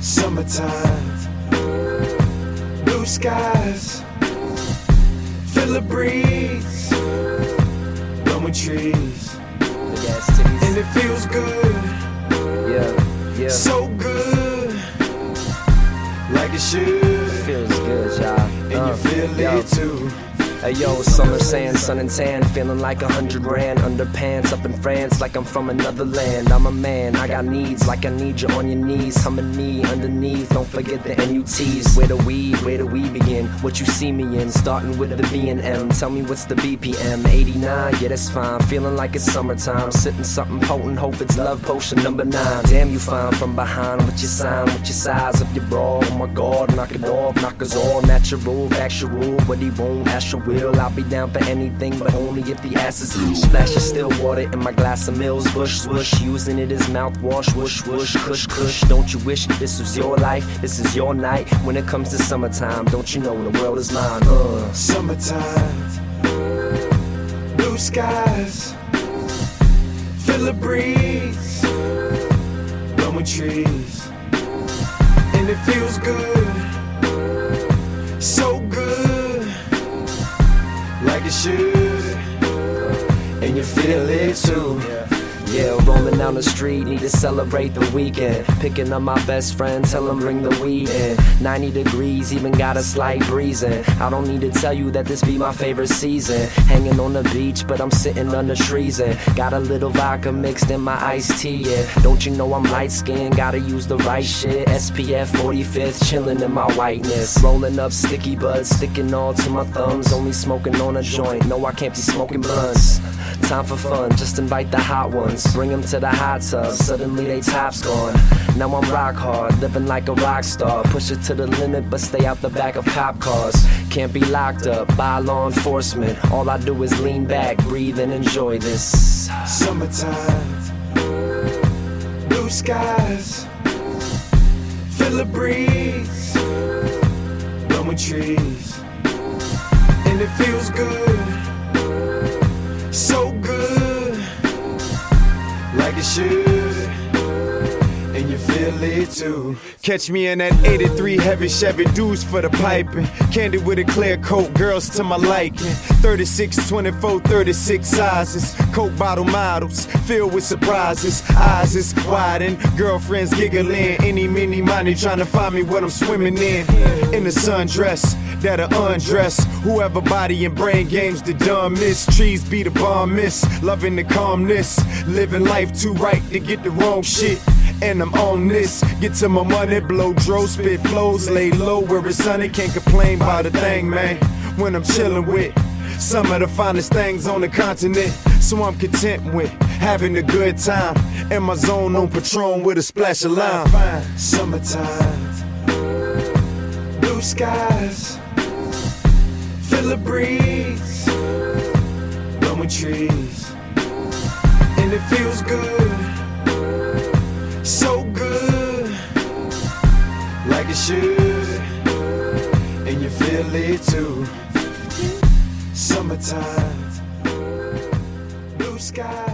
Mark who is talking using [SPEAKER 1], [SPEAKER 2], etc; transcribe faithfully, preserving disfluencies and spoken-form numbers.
[SPEAKER 1] Summertime, blue skies, feel the breeze, blowing trees, and it feels good,
[SPEAKER 2] yeah, yeah,
[SPEAKER 1] so good, like it should.
[SPEAKER 2] Feels good, y'all.
[SPEAKER 1] And
[SPEAKER 2] uh,
[SPEAKER 1] you feel
[SPEAKER 2] yo.
[SPEAKER 1] it too.
[SPEAKER 2] Hey yo, summer sand, sun and tan, feeling like a hundred grand. Underpants up in France, like I'm from another land. I'm a man, I got needs, like I need you on your knees. Humming me underneath, don't forget the N U Ts. Where do we, where do we begin? What you see me in, starting with the B and M. Tell me what's the B P M, eighty-nine, yeah that's fine. Feeling like it's summertime, sitting something potent, hope it's love potion number nine. Damn you fine from behind, with your sign, with your size of your bra. Oh my god, knock it off, knock us all natural, factual. What he won't, Asher will. I'll be down for anything, but only if the ass is loose. Splash of still water in my glass of Mills, bush, swoosh, using it as mouthwash, whoosh, whoosh, cush, cush. Don't you wish this was your life? This is your night. When it comes to summertime, don't you know the world is mine? Uh.
[SPEAKER 1] Summertime, blue skies, feel the breeze, blowing trees, and it feels good, so good, like it should, and you feel it too.
[SPEAKER 2] Yeah, rolling down the street, need to celebrate the weekend. Picking up my best friend, tell him bring the weed in. ninety degrees, even got a slight breeze in. I don't need to tell you that this be my favorite season. Hanging on the beach, but I'm sitting under trees and got a little vodka mixed in my iced tea, yeah. Don't you know I'm light skinned, gotta use the right shit. S P F forty-fifth, chilling in my whiteness. Rolling up sticky buds, sticking all to my thumbs. Only smoking on a joint, no I can't be smoking blunts. Time for fun, just invite the hot ones. Bring them to the hot tub, suddenly they top's gone. Now I'm rock hard, living like a rock star. Push it to the limit, but stay out the back of cop cars. Can't be locked up by law enforcement. All I do is lean back, breathe and enjoy this.
[SPEAKER 1] Summertime, blue skies, feel the breeze, blowing trees, and it feels good, so good, like it should, and you feel it too. Catch me in that eighty-three heavy Chevy, dudes for the piping. Candy with a clear coat, girls to my liking. thirty-six, twenty-four, thirty-six sizes. Coke bottle models, filled with surprises. Eyes is widen, girlfriends giggling. Any, mini, money trying to find me what I'm swimming in. In the sundress, that'll undress whoever body and brain games the dumb miss. Trees be the bomb miss, loving the calmness. Living life too right to get the wrong shit. And I'm on this, get to my money, blow dro, spit flows, lay low where it's sunny, can't complain about a thing, man. When I'm chillin' with some of the finest things on the continent, so I'm content with having a good time. In my zone on Patron with a splash of lime. Summertime, blue skies, feel the breeze, blowing trees, and it feels good, so good, like it should, and you feel it too. Summertime, blue skies.